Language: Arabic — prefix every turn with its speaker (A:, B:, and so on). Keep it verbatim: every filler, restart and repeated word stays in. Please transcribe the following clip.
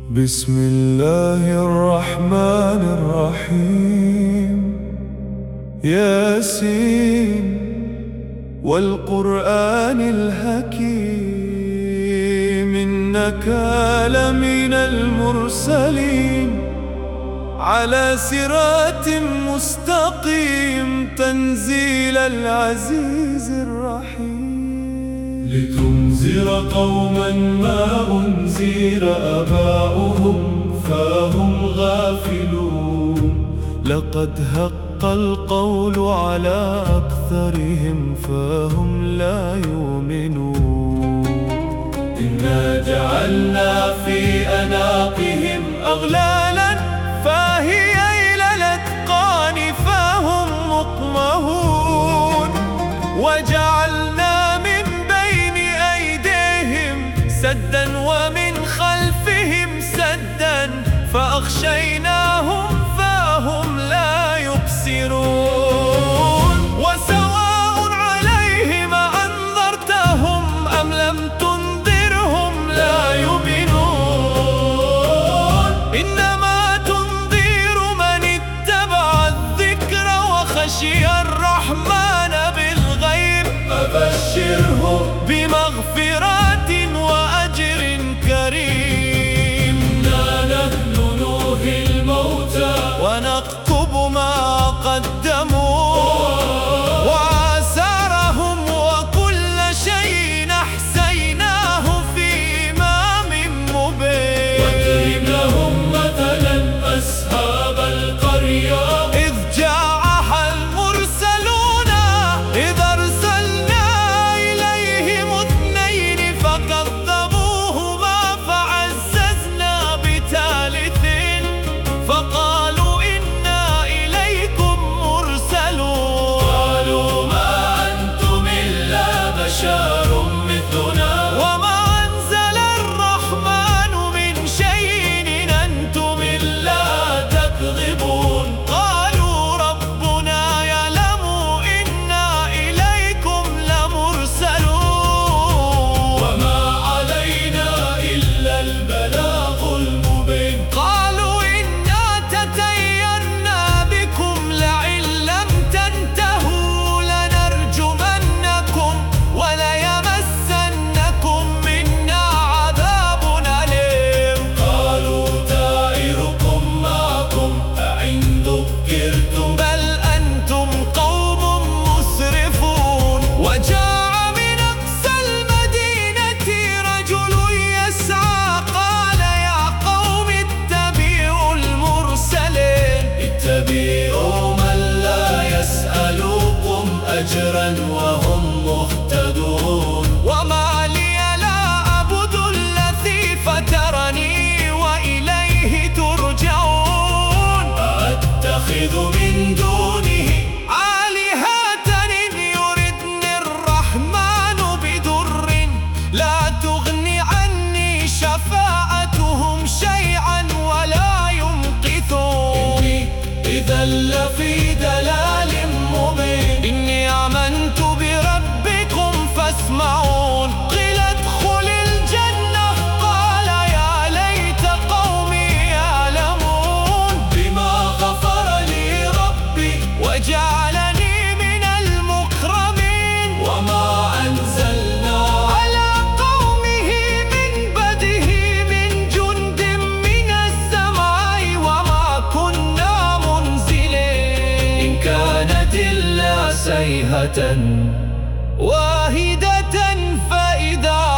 A: بسم الله الرحمن الرحيم. ياسين والقرآن الحكيم، إنك لمن المرسلين على صراط مستقيم، تنزيل العزيز الرحيم. لتنذر قوما ما أنذر آباؤهم فهم غافلون، لقد حق القول على أكثرهم فهم لا يؤمنون. إنا جعلنا في أعناقهم أغلالا فهي إلى الأذقان فهم مقمحون، وجعلنا من بين أيديهم سدا ومن خلفهم سدا فأغشيناهم فهم لا يبصرون. وسواء عليهم أنذرتهم أم لم تنذرهم لا يؤمنون، إنما تنذر من اتبع الذكر وخشي الرحمن بالغيب، فبشره بمغفرة وأجر كريم. إنا نحن نحيي الموتى ونكتب ما قدموا وآثارهم، وكل شيء أحصيناه في إمام مبين. واضرب لهم مثلا أصحاب القرية إذ جاءها المرسلون، إذ أرسلنا إليهم اثنين فكذبوهما فعززنا بثالث فقالوا إنا إليكم مرسلون. قالوا ما أنتم إلا بشر مثلنا وما أنزل الرحمن من شيء إن أنتم إلا تكذبون. قالوا ربنا يعلم إنا إليكم لمرسلون وما علينا إلا البلاغ المبين. قالوا إنا تطيرنا بكم لئن لم تنتهوا لنرجمنكم وليمسنكم منا عذاب أليم. قالوا طائركم معكم أئن ذكرتم بل أنتم قوم مسرفون. وجاء من أقصى المدينة رجل يسعى قال يا قوم اتبعوا المرسلين، اتبعوا من لا يسألكم أجرا وهم مهتدون. وما لي لا أعبد الذي فطرني وإليه ترجعون، أأتخذ من دونه آلهة إن يردني الرحمن بضر لا تغني عني شفاعتهم شيئا ولا ينقذون. إني إذا لفي ضلال مبين. إني آمنت بربكم فاسمعون. قيل ادخل الجنة قال يا ليت قومي يعلمون بما غفر لي ربي وجعلني من المكرمين. وما أنزلنا على قومه من بعده من جند من السماء وما كنا منزلين، إن كانت إلا صيحة واحدة فإذا